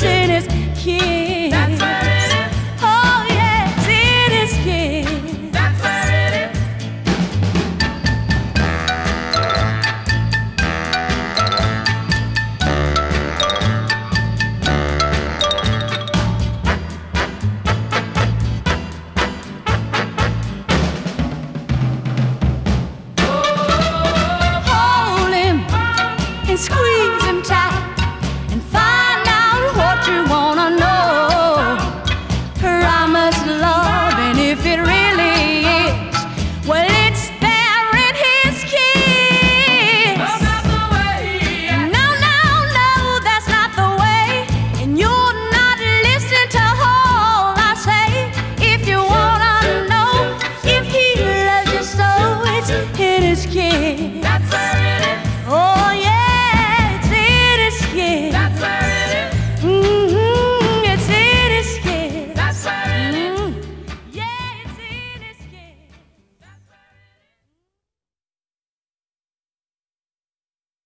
It's in his kiss. That's where it is. Oh yeah, it's in his kiss. That's where it is. Hold him and squeeze him tight and find out what you wanna know. Promise love, and if it really is, well, it's there in his kiss. That's not the way. No, no, no, that's not the way. And you're not listening to all I say. If you wanna know if he loves you so, it's in his kiss.